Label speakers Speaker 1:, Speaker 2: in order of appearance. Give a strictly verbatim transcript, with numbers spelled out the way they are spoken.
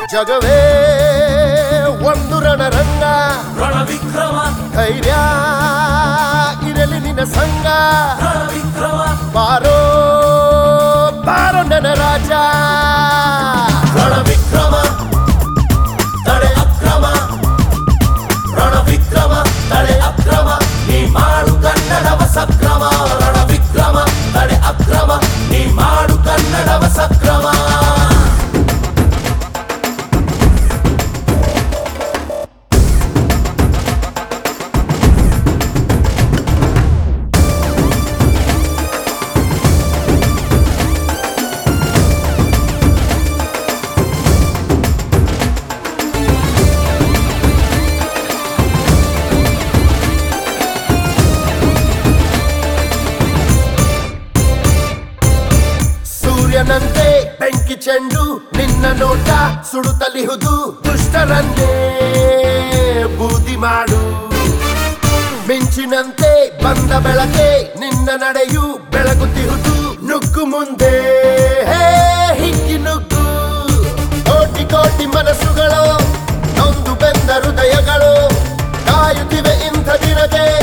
Speaker 1: ಜಗವೇ ಒಂದು ರಣರಂಗ
Speaker 2: ರಣವಿಕ್ರಮ
Speaker 1: ಧೈರ್ಯ ಇರಲಿ ನಿನ್ನ ಸಂಗ
Speaker 2: ರಣವಿಕ್ರಮ
Speaker 1: ಬಾರೋ ಬಾರೋ ನನ್ನ ರಾಜ
Speaker 2: ರಣವಿಕ್ರಮ ತಡೆ ಅಕ್ರಮ ರಣವಿಕ್ರಮ ತಡೆ ಅಕ್ರಮ ನೀ ಮಾಡು ಕನ್ನಡವ ಸಕ್ರಮ ರಣವಿಕ್ರಮ ತಡೆ ಅಕ್ರಮ ನೀ ಮಾಡು ಕನ್ನಡವ ಸಕ್ರಮ
Speaker 1: ಸೂರ್ಯನಂತೆ ಬೆಂಕಿ ಚೆಂಡು ನಿನ್ನ ನೋಟ ಸುಡುತ್ತಲಿಹುದು ದುಷ್ಟರನ್ನೇ ಬೂದಿ ಮಾಡು ಮಿಂಚಿನಂತೆ ಬಂದ ಬೆಳಕೆ ನಿನ್ನ ನಡೆಯು ಬೆಳಗುತ್ತಿಹುದು ನುಗ್ಗು ಮುಂದೆ ಹೇ ಹಿಕ್ಕಿ ನುಗ್ಗು ಕೋಟಿ ಕೋಟಿ ಮನಸ್ಸುಗಳು ನೊಂದು ಬೆಂದ ಹೃದಯಗಳು ಕಾಯುತ್ತಿವೆ ಇಂಥ ದಿನಕ್ಕೆ